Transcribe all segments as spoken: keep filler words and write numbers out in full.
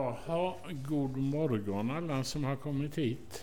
Jaha, god morgon alla som har kommit hit.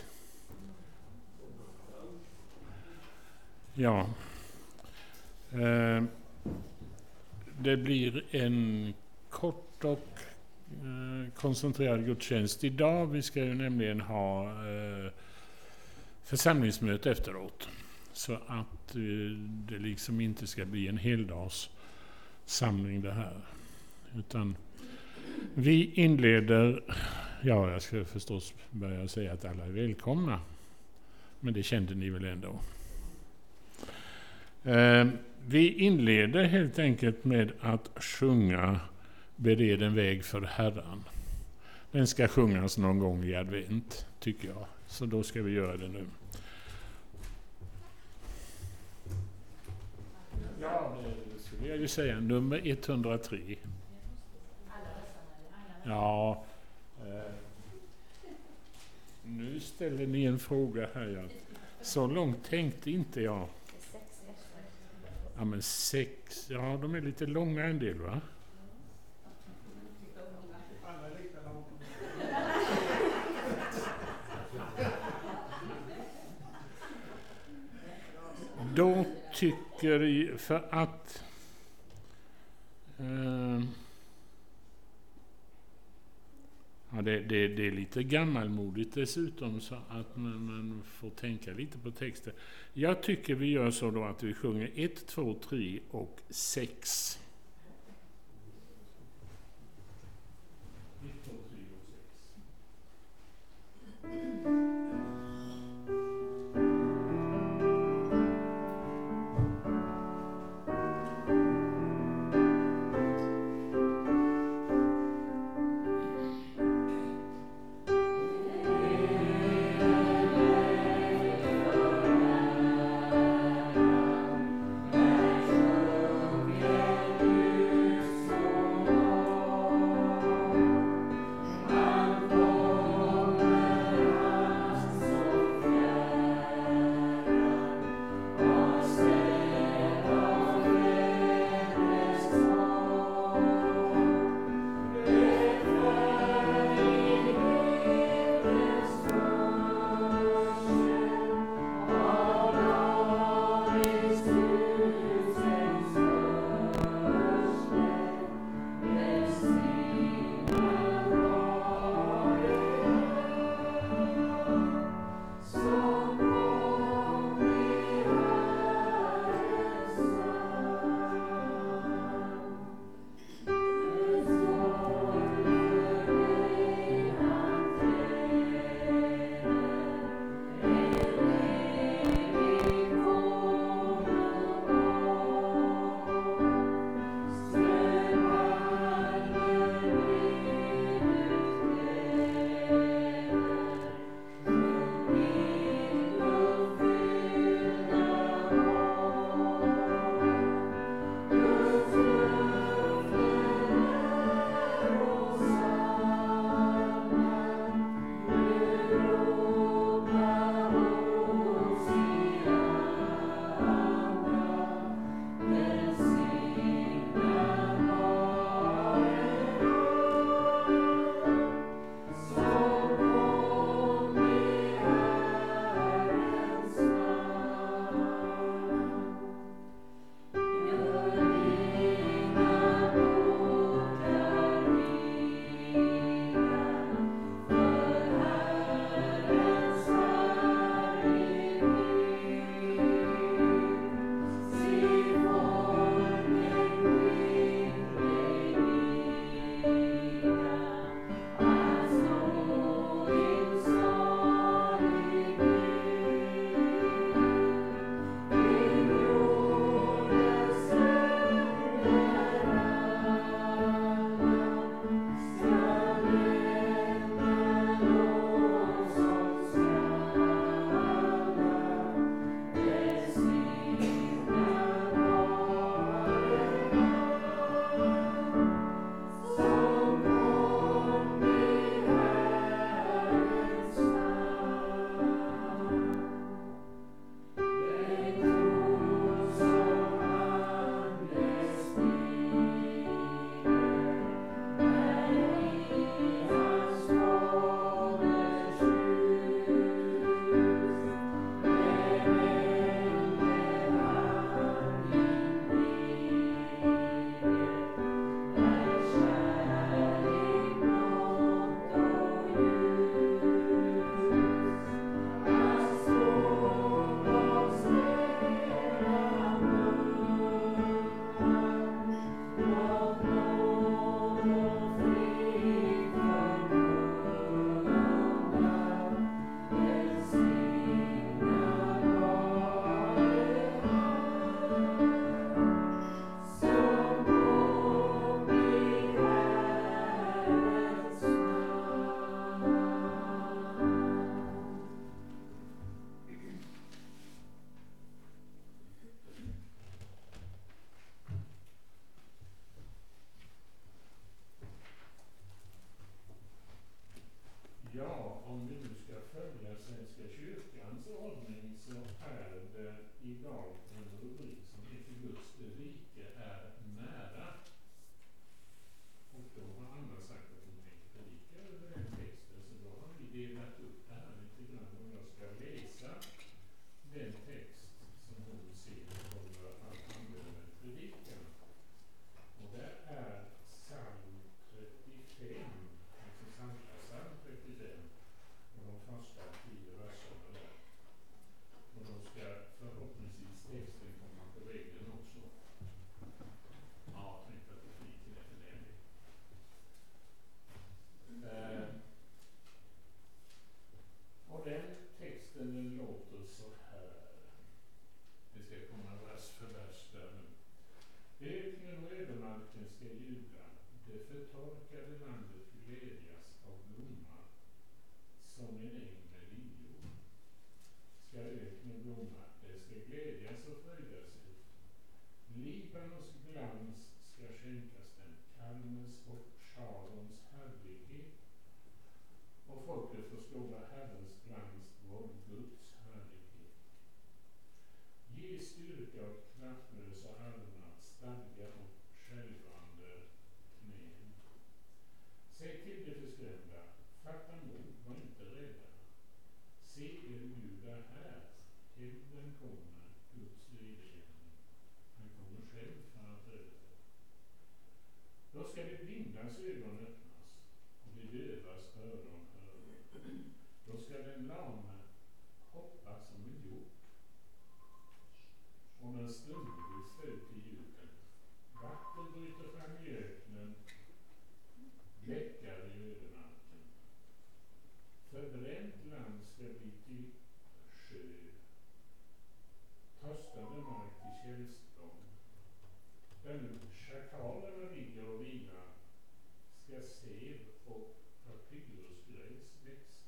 Ja. Eh, det blir en kort och eh, koncentrerad gudstjänst idag. Vi ska ju nämligen ha eh, församlingsmöte efteråt. Så att eh, det liksom inte ska bli en heldagssamling det här. Utan vi inleder, ja jag ska förstås börja säga att alla är välkomna. Men det kände ni väl ändå. Eh, vi inleder helt enkelt med att sjunga Bered en väg för Herran. Den ska sjungas någon gång i advent tycker jag. Så då ska vi göra det nu. Ja, det skulle jag ju säga. Nummer etthundratre. Ja, eh, nu ställer ni en fråga här. Ja. Så långt tänkte inte jag. Ja, men sex, ja de är lite långa en del va? Då tycker jag, för att eh, ja, det, det, det är lite gammalmodigt dessutom så att man, man får tänka lite på texten. Jag tycker vi gör så då att vi sjunger ett, två, tre och sex. ett, två, tre och sex. som en äng med liljor. Ska öknen blomma, det ska glädjas och fröjda sig. Libanons glans ska skänkas den, Kalmens och Sharons härlighet. Och folket får skåda Herrens glans, vår Guds härlighet. Ge styrka åt kraftlösa armar, stadga och skälvande knän. Säg till de förskrämda, fatta mod, var inte rädda. Se er Gud är här, hämnden kommer, Guds vedergärning. Han kommer själv för att rädda. Då ska de blindas ögon öppnas och de dövas öron höra. Då ska den lame hoppa som en hjort och den stumlige stöd till jorden. Vatten bryter fram i öknen, bläckar i ödemarken. Förbränt land ska bli till sjö, törstande mark till källsprång. Där nu schakalerna ligger och vilar ska sev och papyrusgräs växa.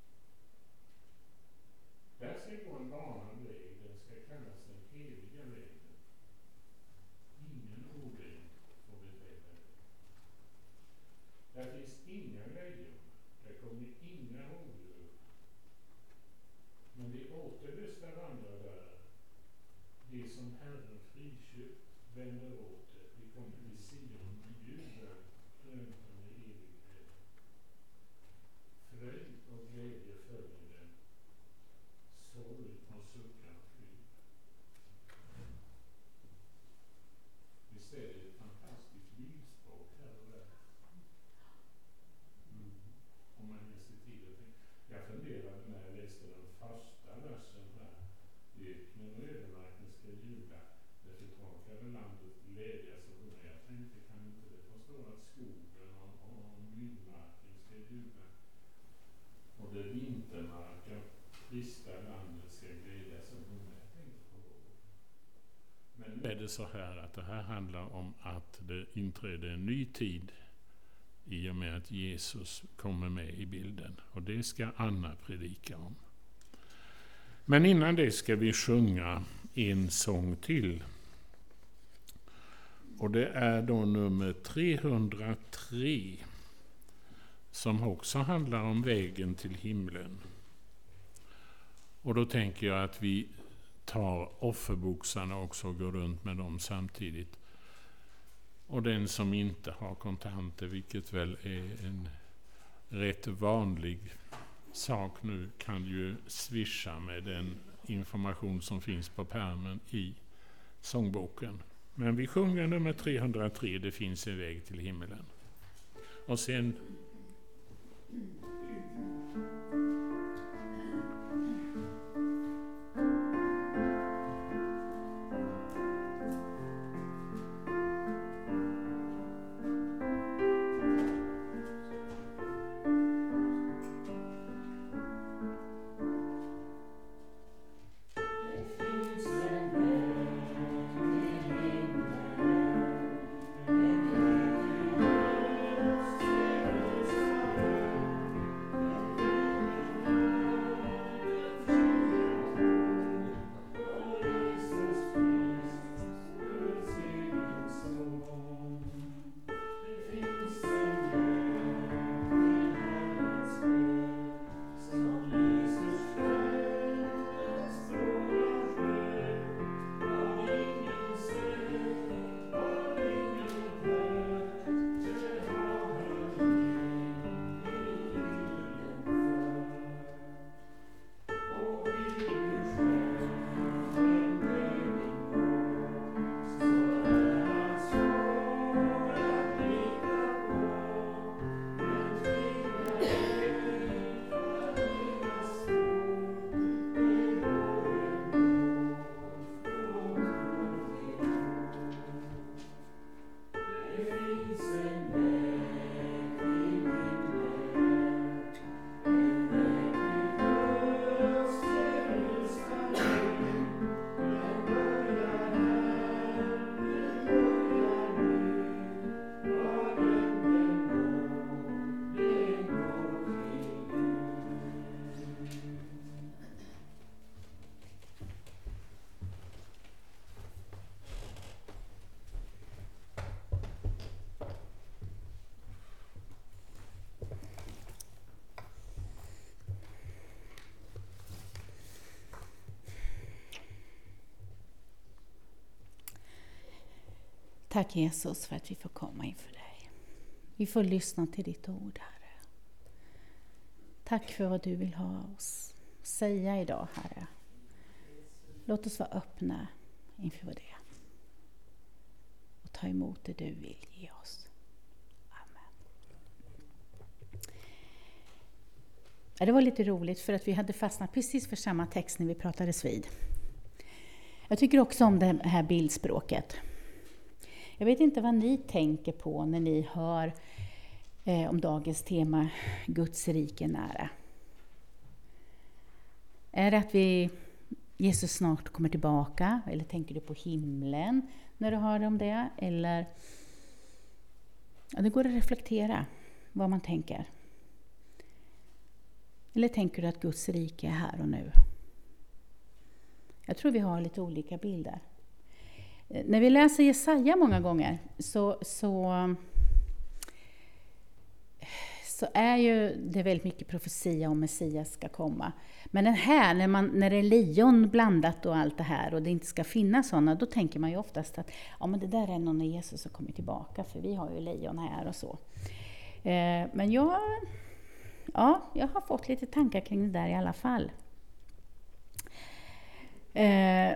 Där ska gå en banad väg, den ska kallas den heliga vägen. Ingen oren får beträda den. Där finns inga lejon, där kommer inga rovdjur. Men de återlösta vandrar där, de som Herren friköpt vänder åter, de kommer till Sion med jubel, krönta med evighet. Fröjd och glädje följer dem, sorg och suckar flyr. Visst är det ett fantastiskt bildspråk här och där. Mm. Om man ger sig tid att tänka. Jag funderade när jag läste den första versen här. Öknen och ödemarken ska jubla, det förtorkade landet glädjas och sjunga. Jag tänkte, kan inte det förstå att skogen och, och myllmarken ska jubla? Och det vintermarka, trista landet ska glädjas och sjunga. Jag tänkte på det. Men nu är det så här att det här handlar om att det inträder en ny tid i och med att Jesus kommer med i bilden. Och det ska Anna predika om. Men innan det ska vi sjunga en sång till. Och det är då nummer trehundratre, som också handlar om vägen till himlen. Och då tänker jag att vi tar offerboxarna också och går runt med dem samtidigt. Och den som inte har kontanter, vilket väl är en rätt vanlig sak nu, kan ju swisha med den information som finns på pärmen i sångboken. Men vi sjunger nummer trehundratre, det finns en väg till himmelen. Och sen Tack Jesus för att vi får komma inför dig. Vi får lyssna till ditt ord, Herre. Tack för vad du vill ha oss säga idag, Herre. Låt oss vara öppna inför det. Och ta emot det du vill ge oss. Amen. Ja, det var lite roligt för att vi hade fastnat precis för samma text när vi pratades vid. Jag tycker också om det här bildspråket. Jag vet inte vad ni tänker på när ni hör eh, om dagens tema Guds rike nära. Är det att vi, Jesus snart kommer tillbaka? Eller tänker du på himlen när du hör om det? Eller ja, det går att reflektera vad man tänker. Eller tänker du att Guds rike är här och nu? Jag tror vi har lite olika bilder. När vi läser Jesaja många gånger så, så, så är ju det väldigt mycket profetia om Messias ska komma. Men den här, när, man, när det är lejon blandat och allt det här och det inte ska finnas sådana, då tänker man ju oftast att ja, men det där är någon när Jesus har kommit tillbaka, för vi har ju lejon här och så. Eh, men jag, ja, jag har fått lite tankar kring det där i alla fall. Eh,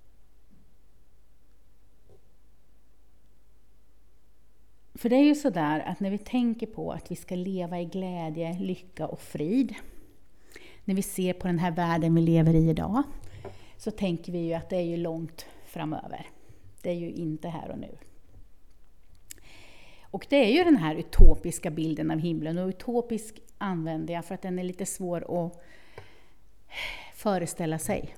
För det är ju så där att när vi tänker på att vi ska leva i glädje, lycka och frid. När vi ser på den här världen vi lever i idag. Så tänker vi ju att det är ju långt framöver. Det är ju inte här och nu. Och det är ju den här utopiska bilden av himlen. Och utopisk använder jag för att den är lite svår att föreställa sig.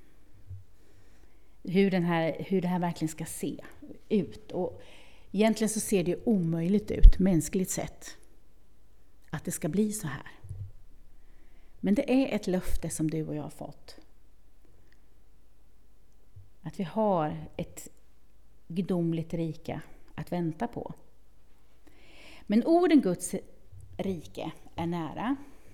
Hur, den här, hur det här verkligen ska se ut. Och egentligen så ser det ju omöjligt ut, mänskligt sett, att det ska bli så här. Men det är ett löfte som du och jag har fått. Att vi har ett gudomligt rike att vänta på. Men orden Guds rike är nära.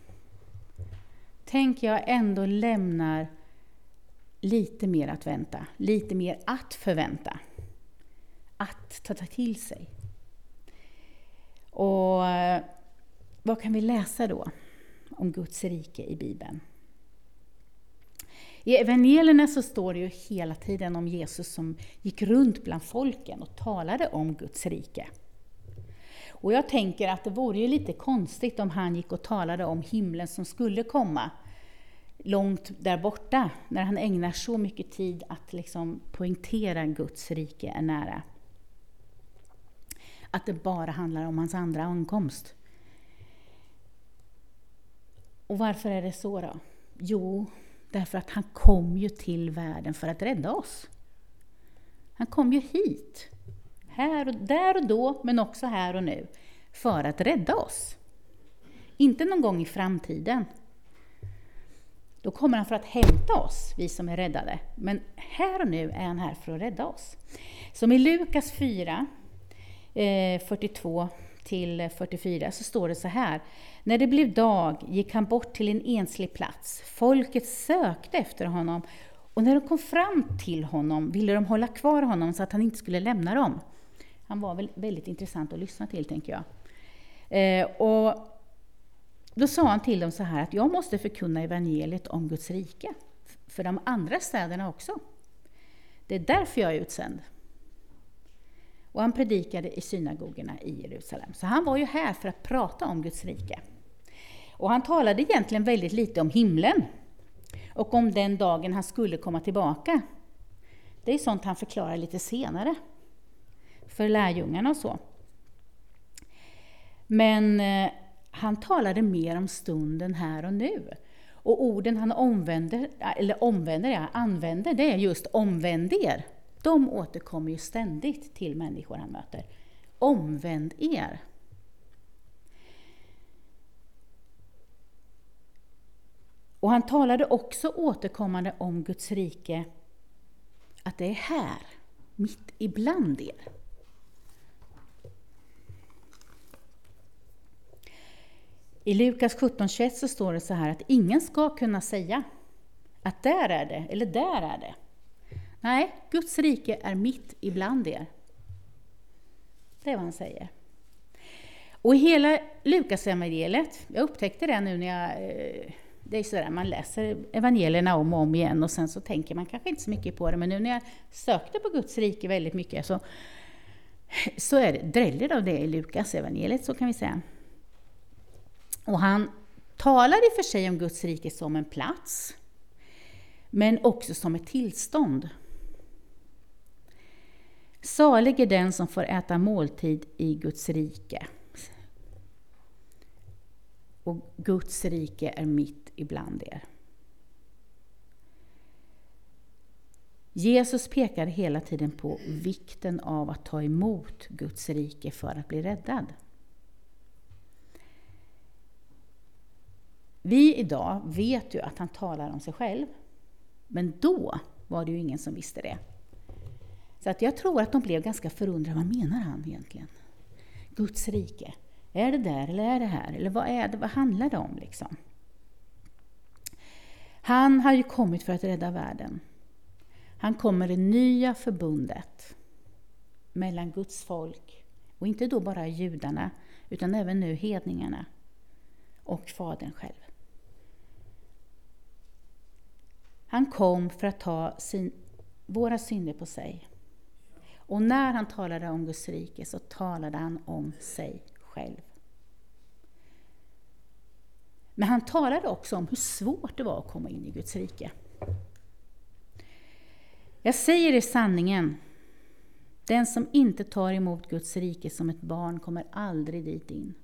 Tänker jag ändå lämnar lite mer att vänta, lite mer att förvänta. Att ta till sig. Och vad kan vi läsa då om Guds rike i Bibeln? I evangelierna så står det ju hela tiden om Jesus som gick runt bland folken och talade om Guds rike. Och jag tänker att det vore ju lite konstigt om han gick och talade om himlen som skulle komma långt där borta, när han ägnar så mycket tid att liksom poängtera Guds rike är nära. Att det bara handlar om hans andra ankomst. Och varför är det så då? Jo, därför att han kom ju till världen för att rädda oss. Han kom ju hit. Här och, där och då, men också här och nu. För att rädda oss. Inte någon gång i framtiden. Då kommer han för att hämta oss, vi som är räddade. Men här och nu är han här för att rädda oss. Som i Lukas fyra, fyrtiotvå till fyrtiofyra så står det så här. När det blev dag gick han bort till en enslig plats. Folket sökte efter honom. Och när de kom fram till honom ville de hålla kvar honom så att han inte skulle lämna dem. Han var väl väldigt intressant att lyssna till, tänker jag. Eh, och då sa han till dem så här att jag måste förkunna evangeliet om Guds rike. För de andra städerna också. Det är därför jag är utsänd. Och han predikade i synagogorna i Jerusalem. Så han var ju här för att prata om Guds rike. Och han talade egentligen väldigt lite om himlen. Och om den dagen han skulle komma tillbaka. Det är sånt han förklarar lite senare. För lärjungarna och så. Men eh, han talade mer om stunden här och nu. Och orden han omvänder, eller omvänder, ja, använder, det är just omvänd er. De återkommer ju ständigt till människor han möter. Omvänd er. Och han talade också återkommande om Guds rike. Att det är här, mitt ibland er. I Lukas sjutton tjugoett så står det så här att ingen ska kunna säga att där är det, eller där är det. Nej, Guds rike är mitt ibland er. Det är vad han säger. Och i hela Lukas-evangeliet, jag upptäckte det nu när jag, det är sådär, man läser evangelierna om och om igen och sen så tänker man kanske inte så mycket på det, men nu när jag sökte på Guds rike väldigt mycket så, så är det dräller av det i Lukas-evangeliet, så kan vi säga. Och han talar i och för sig om Guds rike som en plats, men också som ett tillstånd. Salig är den som får äta måltid i Guds rike. Och Guds rike är mitt ibland er. Jesus pekar hela tiden på vikten av att ta emot Guds rike för att bli räddad. Vi idag vet ju att han talar om sig själv. Men då var det ju ingen som visste det. Så att jag tror att de blev ganska förundrade. Vad menar han egentligen? Guds rike. Är det där eller är det här? Eller vad är det? Vad handlar det om liksom? Han har ju kommit för att rädda världen. Han kommer det nya förbundet mellan Guds folk. Och inte då bara judarna, utan även nu hedningarna och Fadern själv. Han kom för att ta sin, våra synder på sig. Och när han talade om Guds rike så talade han om sig själv. Men han talade också om hur svårt det var att komma in i Guds rike. Jag säger i sanningen, den som inte tar emot Guds rike som ett barn kommer aldrig dit in.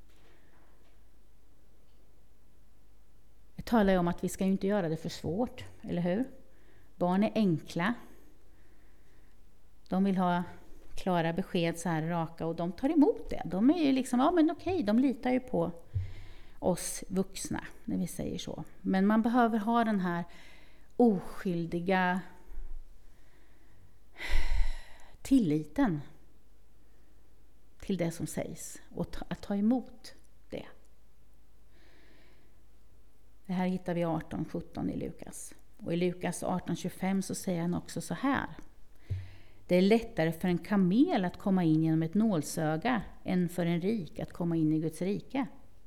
Jag talar ju om att vi ska ju inte göra det för svårt, eller hur? Barn är enkla. De vill ha klara besked så här raka och de tar emot det. De är ju liksom, ja men okej, de litar ju på oss vuxna när vi säger så. Men man behöver ha den här oskyldiga tilliten till det som sägs och ta, att ta emot det. Det här hittar vi arton sjutton i Lukas. Och i Lukas arton tjugofem så säger han också så här. Det är lättare för en kamel att komma in genom ett nålsöga än för en rik att komma in i Guds rike.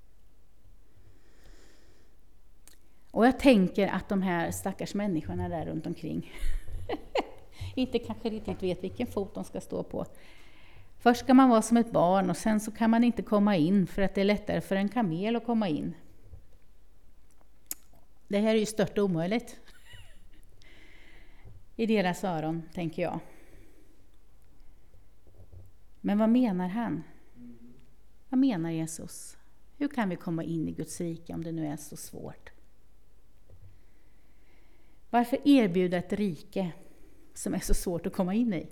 Och jag tänker att de här stackars människorna där runt omkring inte kanske riktigt vet vilken fot de ska stå på. Först ska man vara som ett barn och sen så kan man inte komma in för att det är lättare för en kamel att komma in. Det här är ju stört omöjligt i deras öron, tänker jag. Men vad menar han? Vad menar Jesus? Hur kan vi komma in i Guds rike om det nu är så svårt? Varför erbjuda ett rike som är så svårt att komma in i?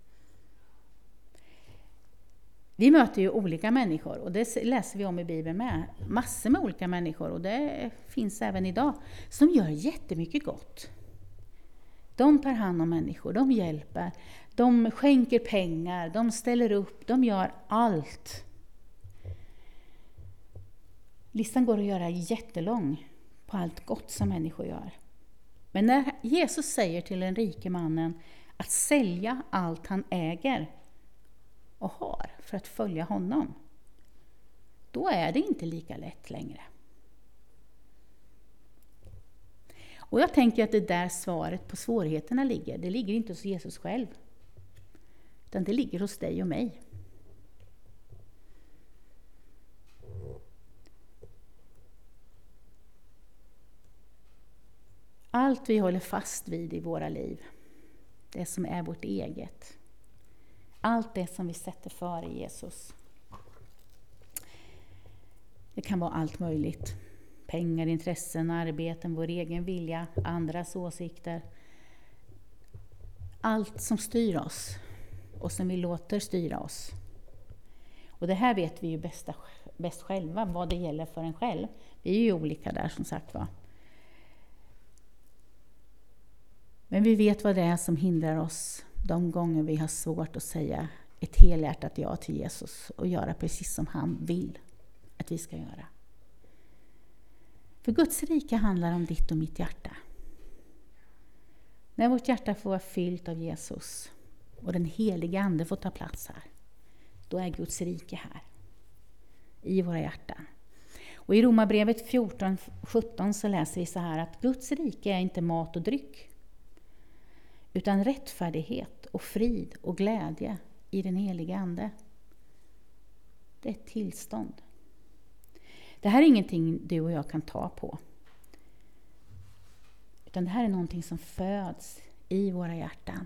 Vi möter ju olika människor och det läser vi om i Bibeln med. Massor med olika människor och det finns även idag som gör jättemycket gott. De tar hand om människor, de hjälper, de skänker pengar, de ställer upp, de gör allt. Listan går att göra jättelång på allt gott som människor gör. Men när Jesus säger till den rike mannen att sälja allt han äger och har för att följa honom, då är det inte lika lätt längre. Och jag tänker att det där svaret på svårigheterna ligger, det ligger inte hos Jesus själv, utan det ligger hos dig och mig. Allt vi håller fast vid i våra liv, det som är vårt eget, allt det som vi sätter före Jesus. Det kan vara allt möjligt. Pengar, intressen, arbeten, vår egen vilja, andras åsikter. Allt som styr oss och som vi låter styra oss. Och det här vet vi ju bästa, bäst själva, vad det gäller för en själv. Vi är ju olika där som sagt va. Men vi vet vad det är som hindrar oss de gånger vi har svårt att säga ett helhjärtat ja till Jesus och göra precis som han vill att vi ska göra. För Guds rike handlar om ditt och mitt hjärta. När vårt hjärta får vara fyllt av Jesus och den heliga ande får ta plats här, då är Guds rike här. I våra hjärtan. Och i Romarbrevet fjorton sjutton så läser vi så här att Guds rike är inte mat och dryck, utan rättfärdighet och frid och glädje i den heliga ande. Det är ett tillstånd. Det här är ingenting du och jag kan ta på. Utan det här är någonting som föds i våra hjärtan.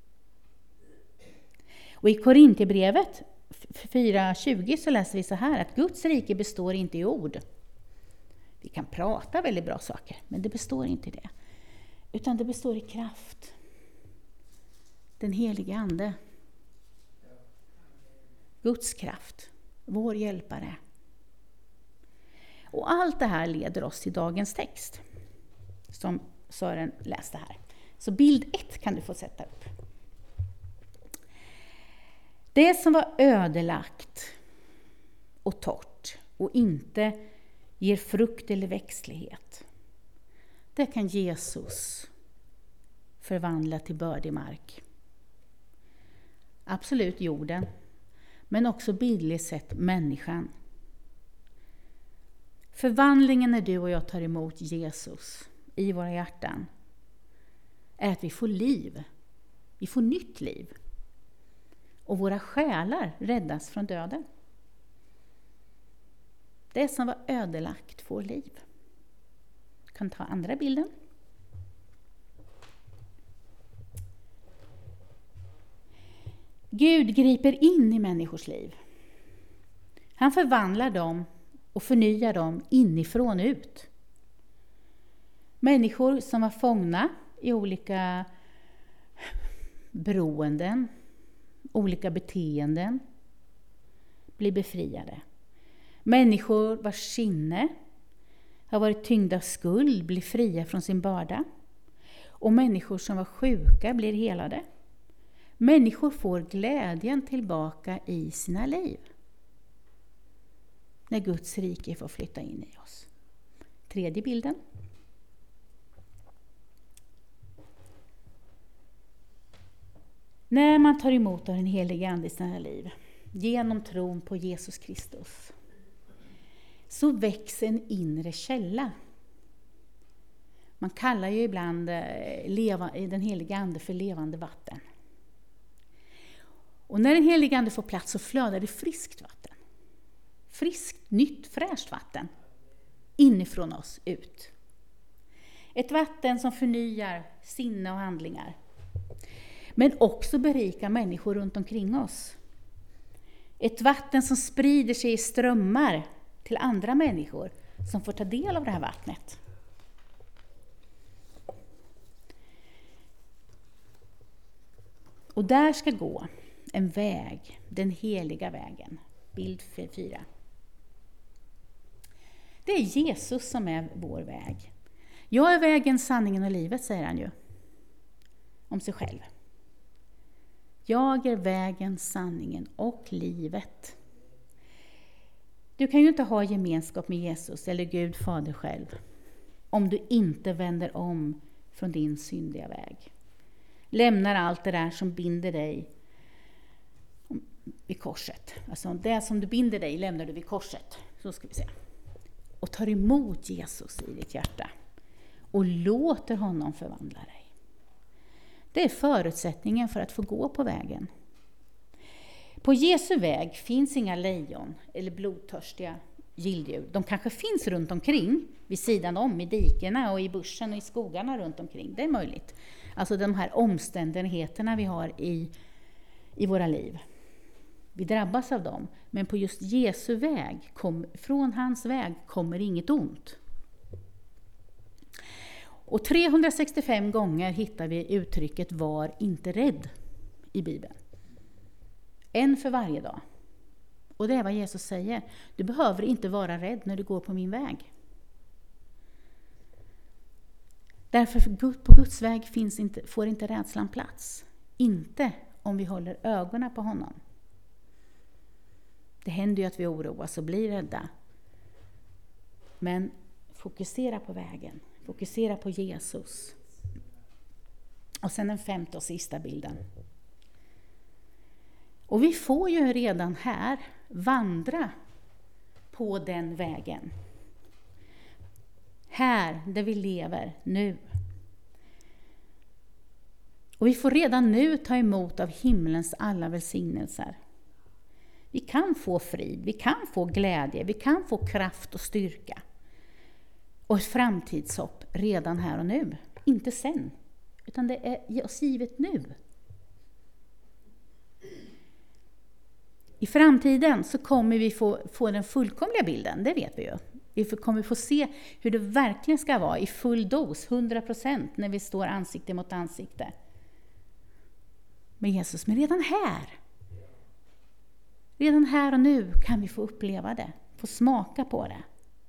Och i Korinthierbrevet fyra tjugo så läser vi så här att Guds rike består inte i ord. Vi kan prata väldigt bra saker, men det består inte i det. Utan det består i kraft. Den heliga ande. Guds kraft. Vår hjälpare. Och allt det här leder oss till dagens text. Som Sören läste här. Så bild ett kan du få sätta upp. Det som var ödelagt och torrt och inte ger frukt eller växtlighet, det kan Jesus förvandla till bördig mark. Absolut jorden, men också bildligt sett människan. Förvandlingen när du och jag tar emot Jesus i våra hjärtan är att vi får liv. Vi får nytt liv. Och våra själar räddas från döden. Det som var ödelagt får liv. Jag kan ta andra bilden. Gud griper in i människors liv. Han förvandlar dem och förnyar dem inifrån ut. Människor som var fångna i olika beroenden, olika beteenden, blir befriade. Människor vars sinne har varit tyngda av skuld blir fria från sin börda. Och människor som var sjuka blir helade. Människor får glädjen tillbaka i sina liv. När Guds rike får flytta in i oss. Tredje bilden. När man tar emot av den heliga ande i sina liv, genom tron på Jesus Kristus, så växer en inre källa. Man kallar ju ibland leva, den heliga ande för levande vatten. Och när den heliga ande får plats så flödar det friskt vatten. Friskt, nytt, fräscht vatten. Inifrån oss ut. Ett vatten som förnyar sinne och handlingar. Men också berikar människor runt omkring oss. Ett vatten som sprider sig i strömmar till andra människor som får ta del av det här vattnet. Och där ska gå en väg, den heliga vägen. Bild fyra. Det är Jesus som är vår väg. Jag är vägen, sanningen och livet, säger han ju. Om sig själv. Jag är vägen, sanningen och livet. Du kan ju inte ha gemenskap med Jesus eller Gud Fader själv om du inte vänder om från din syndiga väg. Lämnar allt det där som binder dig vid korset. Alltså det som du binder dig lämnar du vid korset. Så ska vi se. Och tar emot Jesus i ditt hjärta. Och låter honom förvandla dig. Det är förutsättningen för att få gå på vägen. På Jesu väg finns inga lejon eller blodtörstiga gilddjur. De kanske finns runt omkring, vid sidan om, i dikerna och i bussen och i skogarna runt omkring. Det är möjligt. Alltså de här omständigheterna vi har i, i våra liv. Vi drabbas av dem. Men på just Jesu väg, kom, från hans väg, kommer inget ont. Och trehundrasextiofem gånger hittar vi uttrycket var inte rädd i Bibeln. En för varje dag. Och det är vad Jesus säger. Du behöver inte vara rädd när du går på min väg. Därför på Guds väg finns inte, får inte rädslan plats. Inte om vi håller ögonen på honom. Det händer ju att vi oroas och blir rädda. Men fokusera på vägen. Fokusera på Jesus. Och sen den femte och sista bilden. Och vi får ju redan här vandra på den vägen. Här där vi lever nu. Och vi får redan nu ta emot av himlens alla välsignelser. Vi kan få frid, vi kan få glädje, vi kan få kraft och styrka. Och ett framtidshopp redan här och nu. Inte sen, utan det är oss givet nu. I framtiden så kommer vi få, få den fullkomliga bilden, det vet vi ju. Vi kommer få se hur det verkligen ska vara i full dos, hundra procent, när vi står ansikte mot ansikte med Jesus. Men redan här, redan här och nu kan vi få uppleva det, få smaka på det.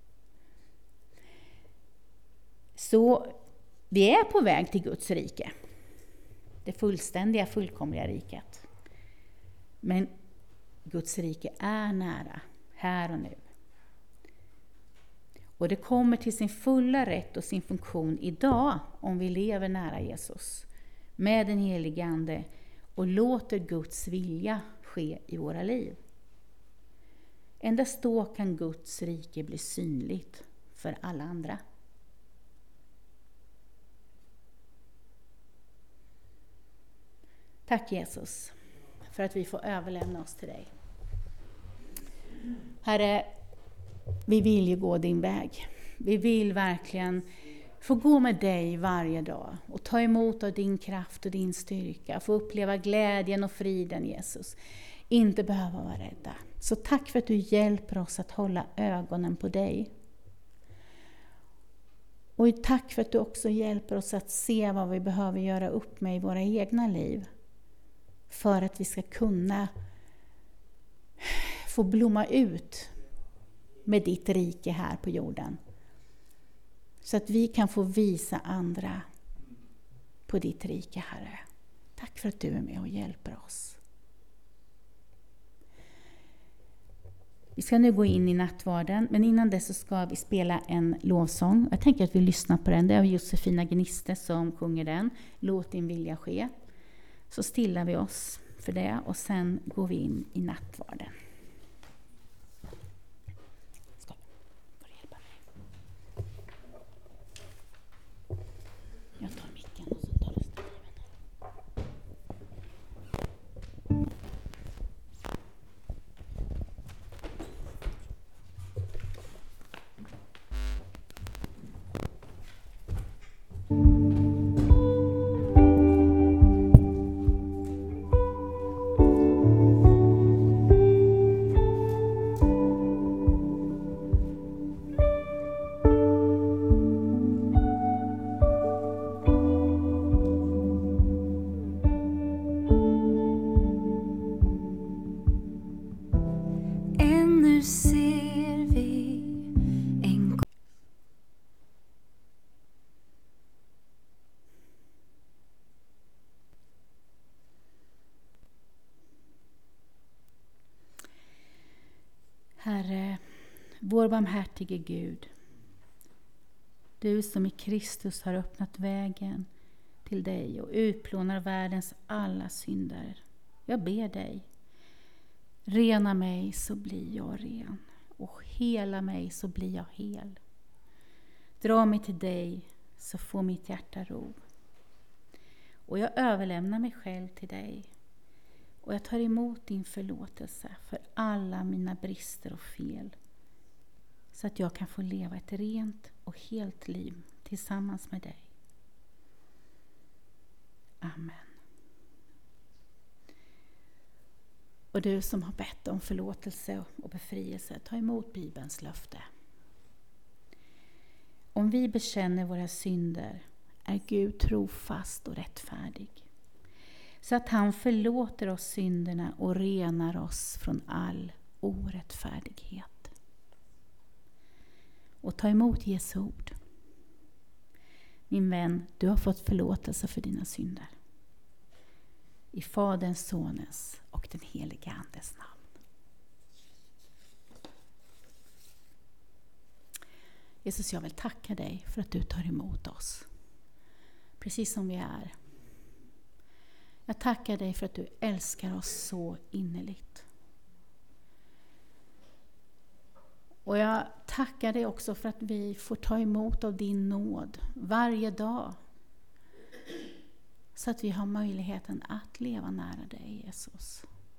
Så vi är på väg till Guds rike, det fullständiga, fullkomliga riket. Men Guds rike är nära, här och nu. Och det kommer till sin fulla rätt och sin funktion idag om vi lever nära Jesus med den helige Ande och låter Guds vilja ske i våra liv. Endast då kan Guds rike bli synligt för alla andra. Tack Jesus för att vi får överlämna oss till dig. Herre, vi vill ju gå din väg. Vi vill verkligen få gå med dig varje dag och ta emot av din kraft och din styrka. Få uppleva glädjen och friden, Jesus. Inte behöva vara rädda. Så tack för att du hjälper oss att hålla ögonen på dig. Och tack för att du också hjälper oss att se vad vi behöver göra upp med i våra egna liv. För att vi ska kunna få blomma ut med ditt rike här på jorden. Så att vi kan få visa andra på ditt rike, Herre. Tack för att du är med och hjälper oss. Vi ska nu gå in i nattvarden, men innan det så ska vi spela en lovsång. Jag tänker att vi lyssnar på den. Det är Josefina Gniste som sjunger den. Låt din vilja ske. Så stillar vi oss för det och sen går vi in i nattvarden. Ska du hjälpa mig? Jag tar micken och så tar du stativen. Herre, vår barmhärtige Gud, du som i Kristus har öppnat vägen till dig och utplånar världens alla synder. Jag ber dig, rena mig så blir jag ren och hela mig så blir jag hel. Dra mig till dig så får mitt hjärta ro. Och jag överlämnar mig själv till dig. Och jag tar emot din förlåtelse för alla mina brister och fel. Så att jag kan få leva ett rent och helt liv tillsammans med dig. Amen. Och du som har bett om förlåtelse och befrielse, ta emot Bibelns löfte. Om vi bekänner våra synder är Gud trofast och rättfärdig. Så att han förlåter oss synderna och renar oss från all orättfärdighet. Och ta emot Jesu ord. Min vän, du har fått förlåtelse för dina synder. I Faderns, Sonens och den helige Andes namn. Jesus, jag vill tacka dig för att du tar emot oss. Precis som vi är. Jag tackar dig för att du älskar oss så innerligt. Och jag tackar dig också för att vi får ta emot av din nåd varje dag. Så att vi har möjligheten att leva nära dig, Jesus.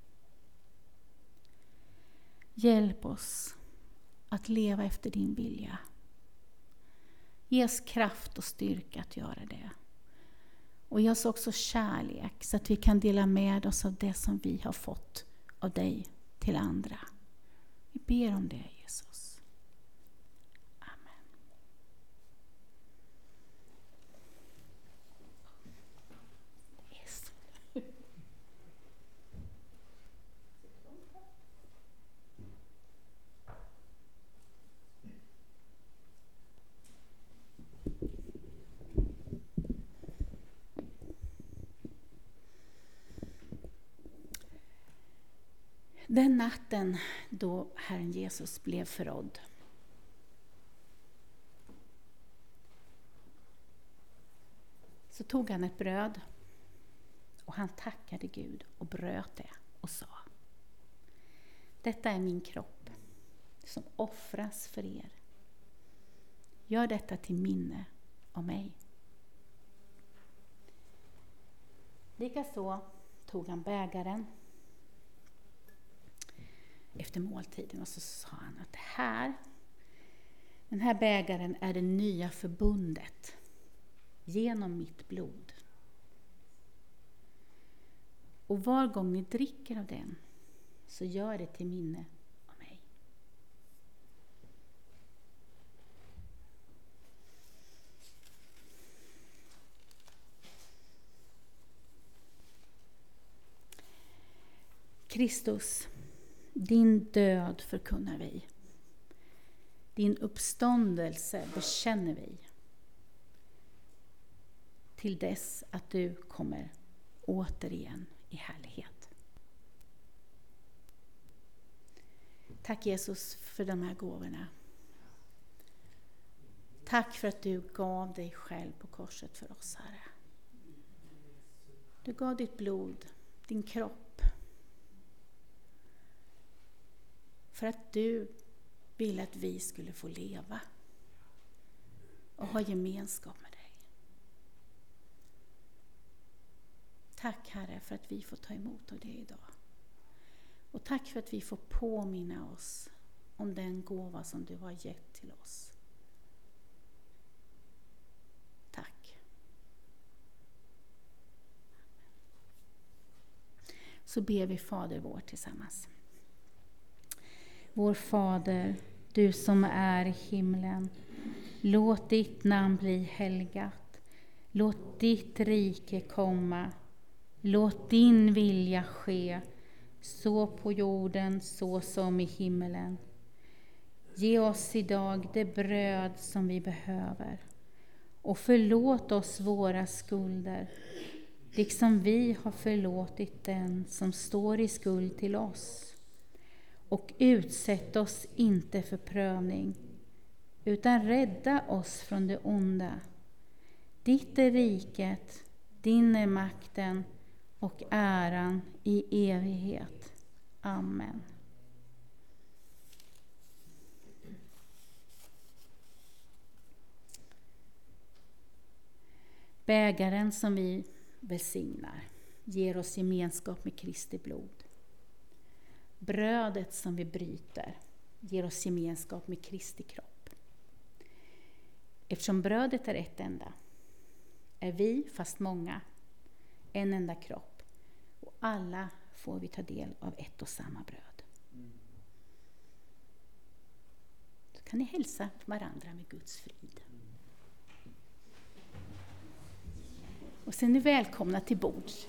Hjälp oss att leva efter din vilja. Ge oss kraft och styrka att göra det. Och ge oss också kärlek så att vi kan dela med oss av det som vi har fått av dig till andra. Vi ber om det, Jesus. Amen. Yes. Den natten då Herren Jesus blev förrådd, så tog han ett bröd och han tackade Gud och bröt det och sa: detta är min kropp som offras för er. Gör detta till minne av mig. Likaså tog han bägaren efter måltiden och så sa han att det här, den här bägaren är det nya förbundet genom mitt blod. Och var gång ni dricker av den så gör det till minne av mig. Kristus, din död förkunnar vi. Din uppståndelse bekänner vi. Till dess att du kommer återigen i härlighet. Tack Jesus för de här gåvorna. Tack för att du gav dig själv på korset för oss, Herre. Du gav ditt blod, din kropp. För att du ville att vi skulle få leva och ha gemenskap med dig. Tack Herre för att vi får ta emot av det idag. Och tack för att vi får påminna oss om den gåva som du har gett till oss. Tack. Så ber vi Fader vår tillsammans. Vår Fader, du som är i himlen, låt ditt namn bli helgat. Låt ditt rike komma. Låt din vilja ske, så på jorden så som i himmelen. Ge oss idag det bröd som vi behöver. Och förlåt oss våra skulder, liksom vi har förlåtit den som står i skuld till oss. Och utsätt oss inte för prövning, utan rädda oss från det onda. Ditt är riket, din är makten och äran i evighet. Amen. Bägaren som vi välsignar ger oss gemenskap med Kristi blod. Brödet som vi bryter ger oss gemenskap med Kristi kropp. Eftersom brödet är ett enda, är vi, fast många, en enda kropp. Och alla får vi ta del av ett och samma bröd. Så kan ni hälsa varandra med Guds frid. Och sen är ni välkomna till bords.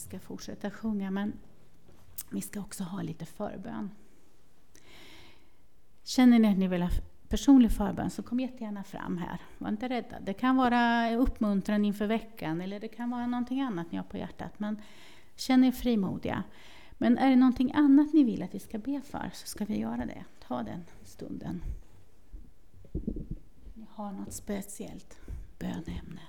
ska fortsätta sjunga, men vi ska också ha lite förbön. Känner ni att ni vill ha personlig förbön, så kom jättegärna fram här. Var inte rädda. Det kan vara uppmuntran inför veckan, eller det kan vara någonting annat ni har på hjärtat. Men känn er frimodiga. Men är det någonting annat ni vill att vi ska be för, så ska vi göra det. Ta den stunden. Ni har något speciellt bönämne.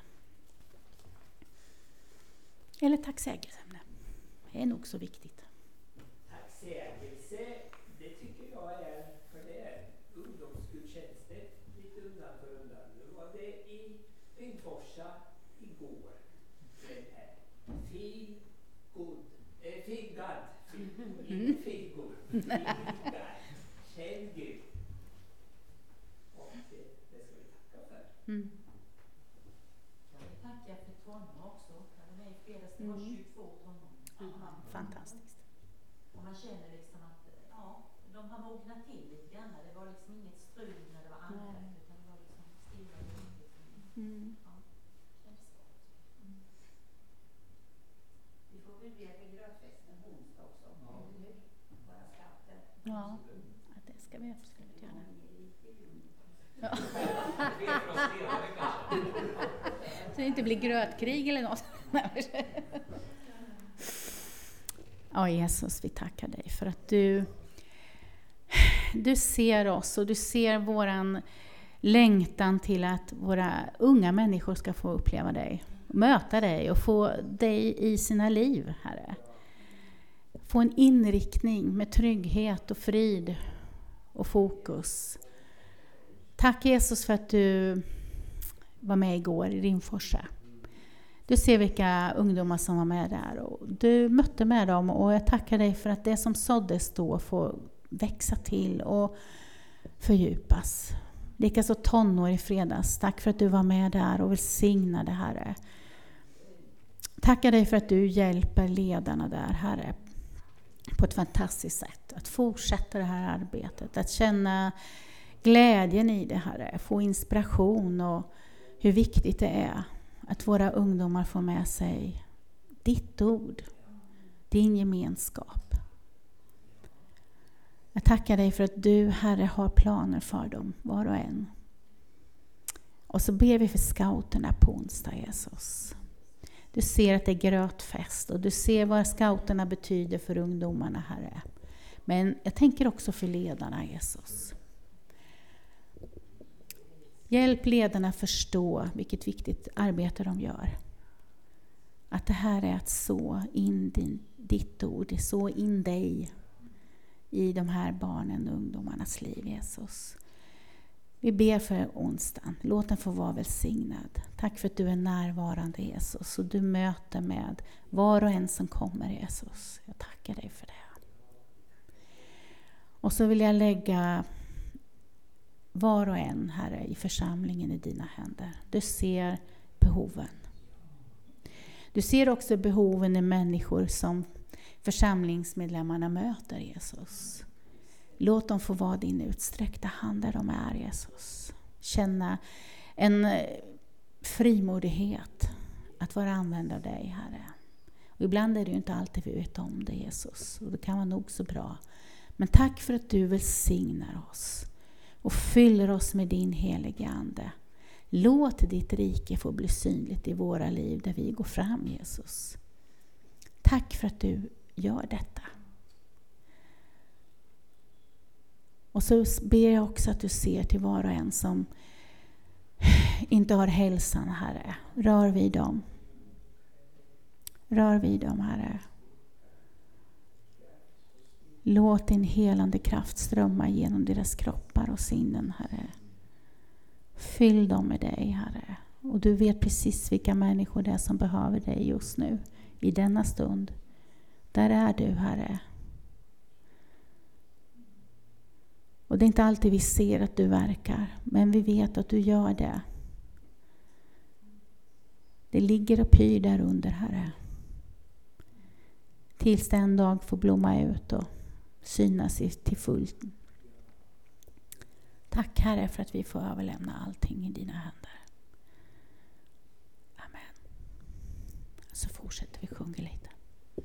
Eller tacksägelseämne. Det är nog så viktigt. Tacksägelse, det tycker jag är, för det är ungdomsgudstjänster lite undan för undan. Nu var det i Ringforsa igår. Den här fin, god, eh, fin gad, inte fin god, fin gad, känn Gud. Och det, det ska vi tacka för. Mm. Jag vill tacka för tonår också. Jag var med i fredags, det var tjugotvå tonår. Mm. Fantastiskt. Och man känner liksom att ja, de har mognat till lite grann. Det var liksom inget strul när det var andra, utan det var liksom stilla och lugnt. Mm. Ja, känns gott. Mm. Vi får väl be för grötfesten på onsdag också. Ja. Nu, våra skatter. Ja, ja, det ska vi absolut göra. Ja. Så det inte blir grötkrig eller något. Ja, Jesus, vi tackar dig för att du, du ser oss och du ser våran längtan till att våra unga människor ska få uppleva dig, möta dig och få dig i sina liv, Herre. Få en inriktning med trygghet och frid och fokus. Tack Jesus för att du var med igår i Rimforsa. Du ser vilka ungdomar som var med där och du mötte med dem, och jag tackar dig för att det som såddes då får växa till och fördjupas. Likaså tonår i fredags. Tack för att du var med där och välsignade, Herre. Tackar dig för att du hjälper ledarna där, Herre, på ett fantastiskt sätt. Att fortsätta det här arbetet, att känna glädjen i det, Herre. Få inspiration och hur viktigt det är att våra ungdomar får med sig ditt ord, din gemenskap. Jag tackar dig för att du, Herre, har planer för dem, var och en. Och så ber vi för scouterna på onsdag, Jesus. Du ser att det är grötfest och du ser vad scouterna betyder för ungdomarna, Herre. Men jag tänker också för ledarna, Jesus. Hjälp ledarna förstå vilket viktigt arbete de gör. Att det här är att så in din, ditt ord, så in dig i de här barnen och ungdomarnas liv, Jesus. Vi ber för onsdagen. Låt den få vara välsignad. Tack för att du är närvarande, Jesus. Och du möter med var och en som kommer, Jesus. Jag tackar dig för det. Och så vill jag lägga var och en, Herre, i församlingen i dina händer. Du ser behoven. Du ser också behoven i människor som församlingsmedlemmarna möter, Jesus. Låt dem få vara din utsträckta hand där de är, Jesus. Känna en frimodighet att vara använd av dig, Herre. Och ibland är det ju inte alltid vi vet om det, Jesus. Och det kan vara nog så bra. Men tack för att du välsignar oss och fyller oss med din heliga ande. Låt ditt rike få bli synligt i våra liv där vi går fram, Jesus. Tack för att du gör detta. Och så ber jag också att du ser till var och en som inte har hälsan, Herre. Rör vid dem. Rör vid dem, Herre. Låt din helande kraft strömma genom deras kroppar och sinnen, Herre. Fyll dem med dig, Herre. Och du vet precis vilka människor det är som behöver dig just nu, i denna stund. Där är du, Herre. Och det är inte alltid vi ser att du verkar, men vi vet att du gör det. Det ligger och pyr där under, Herre. Tills den dag får blomma ut och synas till fullt. Tack, Herre, för att vi får överlämna allting i dina händer. Amen. Så fortsätter vi sjunga lite.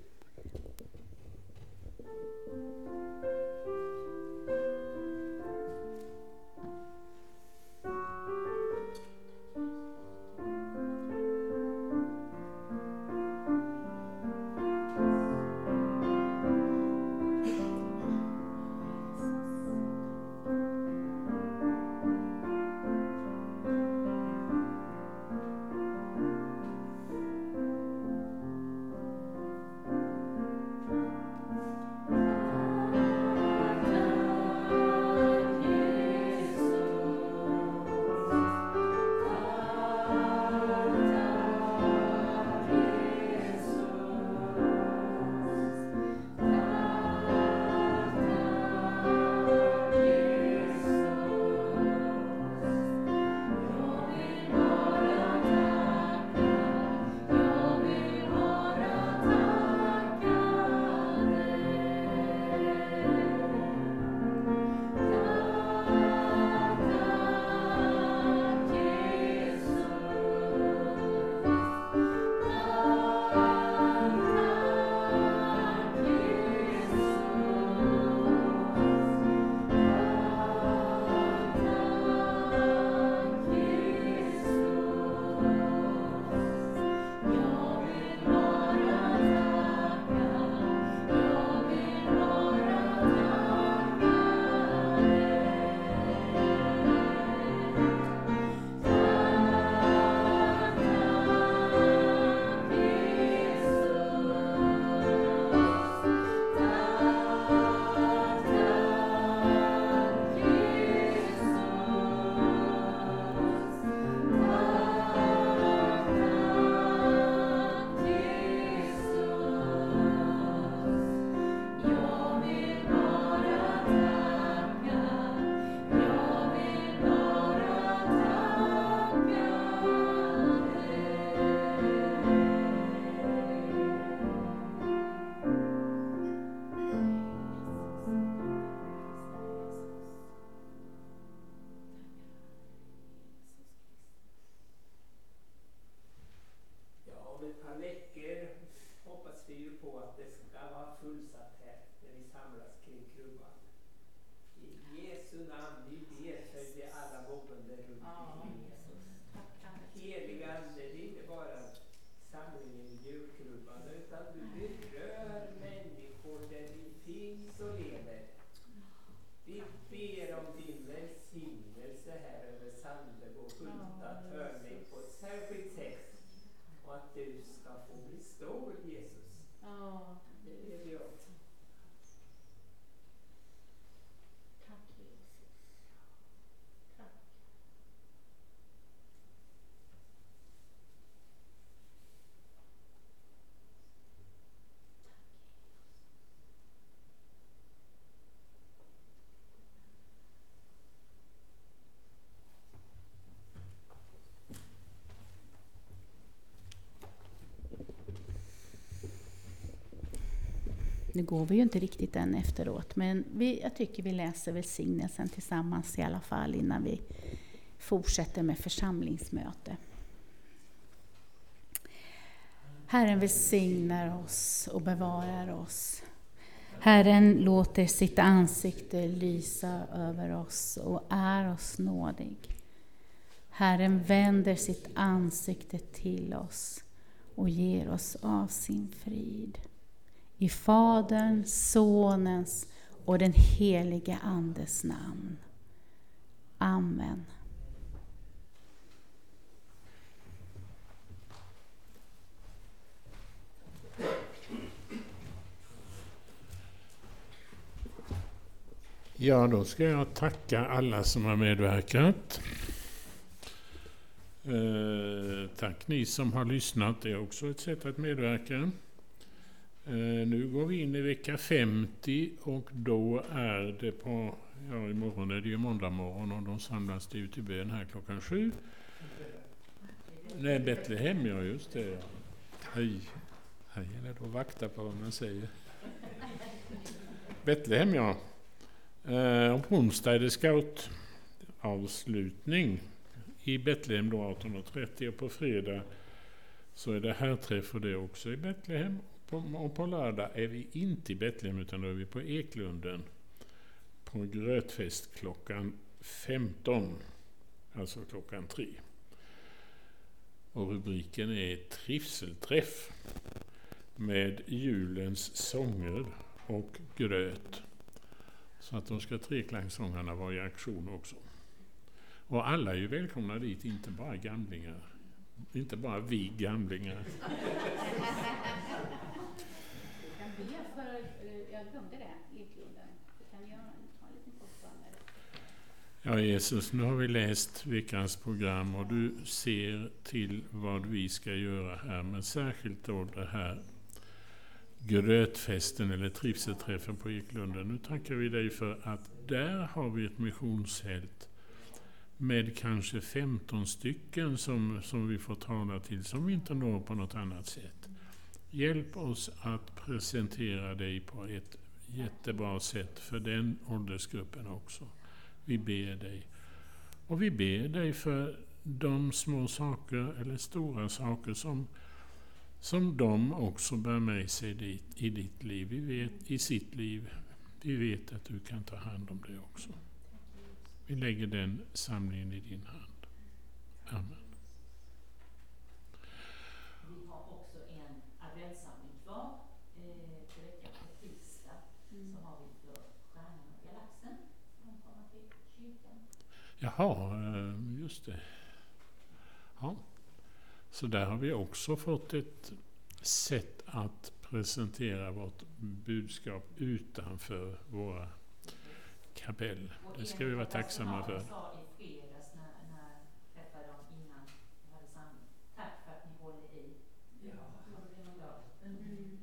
I Jesu namn, vi ber för de alla boende runt omkring Jesus. Heliga Ande, det är inte bara samlingen i julkrubban, utan du berör människor där vi finns och lever. Vi ber om din välsignelse här över Sandebo och Hulta Törning på ett särskilt sätt. Och att du ska få bestå, Jesus. Ja, Det ber vi om. tack Jesus. Tack. Nu går vi ju inte riktigt än efteråt, men vi, jag tycker vi läser välsignelsen tillsammans i alla fall innan vi fortsätter med församlingsmöte. Herren välsignar oss och bevarar oss. Herren låter sitt ansikte lysa över oss och är oss nådig. Herren vänder sitt ansikte till oss och ger oss av sin frid. I Faderns, Sonens och den helige Andes namn. Amen. Ja, då ska jag tacka alla som har medverkat. Eh, tack ni som har lyssnat, det är också ett sätt att medverka. Eh, nu går vi in i vecka femtio och då är det på, ja imorgon är det ju måndag morgon och de samlas det ut i bön här klockan sju. Nej, Betlehem, ja just det. Hej, hej eller då vakta på vad man säger. Betlehem, ja. Eh, och på onsdag är det scoutavslutning i Betlehem då arton trettio och på fredag så är det här träff och det också i Betlehem. Och på lördag är vi inte i Betlehem utan då är vi på Eklunden på grötfest klockan femton, alltså klockan tre. Och rubriken är trivselträff med julens sånger och gröt. Så att de ska treklangsångarna vara i aktion också. Och alla är ju välkomna dit, inte bara gamlingar. Inte bara vi gamlingar. Jag ber för, jag glömde det, Eklunden. Du kan göra en liten kortband. Ja Jesus, nu har vi läst veckans program och du ser till vad vi ska göra här. Men särskilt då det här grötfesten eller trivselträffen på Eklunden. Nu tackar vi dig för att där har vi ett missionsfält med kanske femton stycken som, som vi får tala till som vi inte når på något annat sätt. Hjälp oss att presentera dig på ett jättebra sätt för den åldersgruppen också. Vi ber dig. Och vi ber dig för de små saker eller stora saker som, som de också bär med sig dit, i ditt liv. Vi vet, i sitt liv. Vi vet att du kan ta hand om det också. Vi lägger den samlingen i din hand. Amen. Vi har också en adventssamling kvar eh, till veckan på tisdag. Mm. Så har vi för Stjärnan och Galaxen som kommer till kyrkan. Jaha, just det. Ja. Så där har vi också fått ett sätt att presentera vårt budskap utanför våra kapell. Det ska vi vara tacksamma för. Jag sa i fredags när, när jag träffade dem innan jag hade samling. Tack för att ni håller i. Ja, Mm.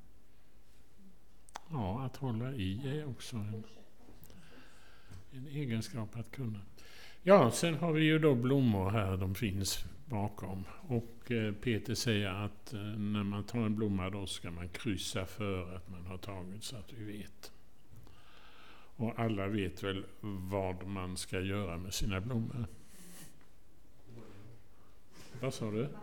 Ja, att hålla i är också en, en egenskap att kunna. Ja, sen har vi ju då blommor här, de finns bakom. Och eh, Peter säger att eh, när man tar en blomma då ska man kryssa för att man har tagit så att vi vet. Och alla vet väl vad man ska göra med sina blommor. Vad sa du?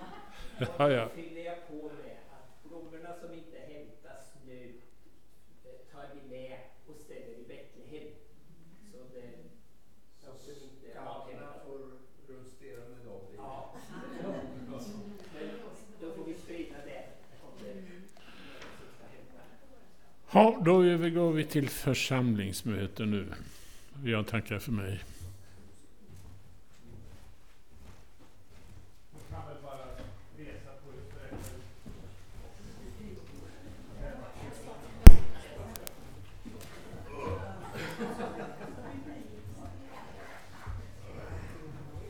Ja, ja. fyller jag på med att blommorna som inte hämtas nu, eh, Ja, då övergår vi till församlingsmöte nu. Jag tackar för mig.